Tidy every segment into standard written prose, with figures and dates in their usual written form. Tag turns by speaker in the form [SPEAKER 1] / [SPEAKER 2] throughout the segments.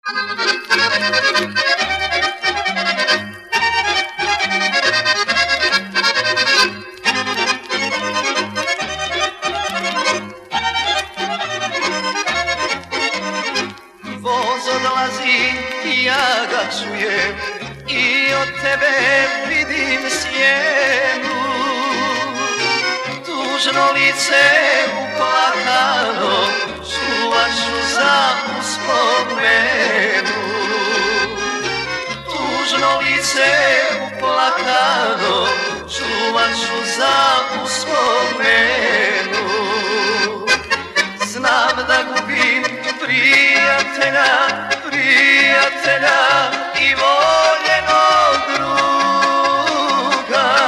[SPEAKER 1] Voz odlazi i ja ga čujem i od tebe vidim sjenu. Tužno lice uplakano čuvat ću za uspomenu. Tužno lice uplakano čuvat ću za uspomenu. Znam da gubim prijatelja, prijatelja i voljenog druga.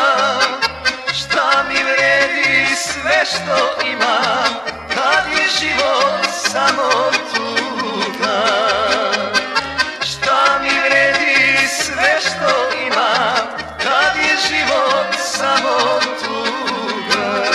[SPEAKER 1] Šta mi vredi sve što imam, kad je život samo tuga. Šta mi vredi sve što imam, kad je život samo tuga.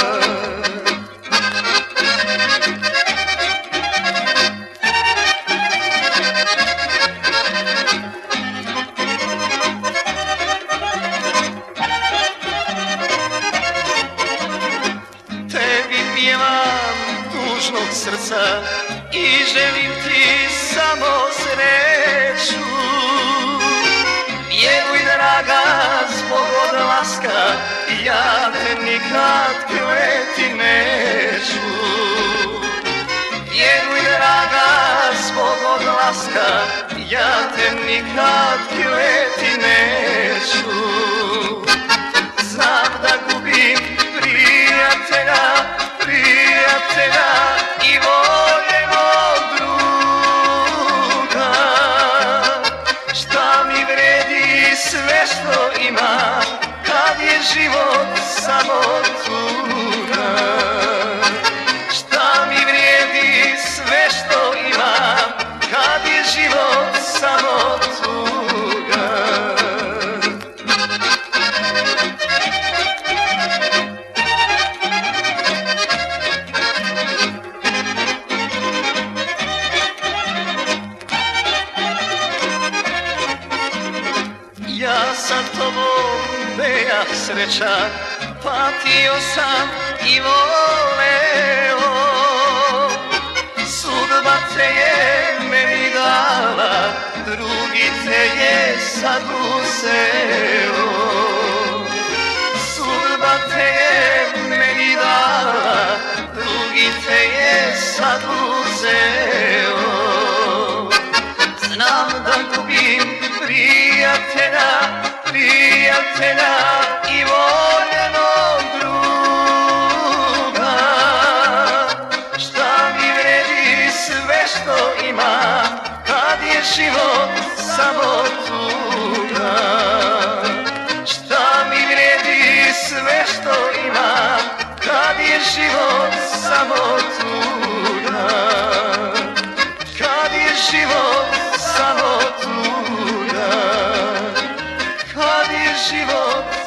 [SPEAKER 1] Pjevam tužnog srca i želim ti samo sreću. Vjeruj draga, zbog odlaska ja te nikad kleti neću. Vjeruj draga, zbog odlaska ja te nikad kleti neću. Znam da gubim prijatelja, prijatelja i voljenog druga. Šta mi vredi sve što imam, kad je život samo tuga. Šta mi vrijedi sve što imam, kad je život samo tuga. Ja sa tobom bejah srećan, patio sam i voleo. Sudba te je meni dala, drugi te je sad uzeo. Sudba te je meni dala, drugi te je sad uzeo. Znam da gubim prijatelja, prijatelja i voljenog druga. Šta mi vredi sve što imam, kad je život samo tuga. Šta mi vredi sve što imam, kad je život samo tuga. Kad je život samo tuga. Kad je život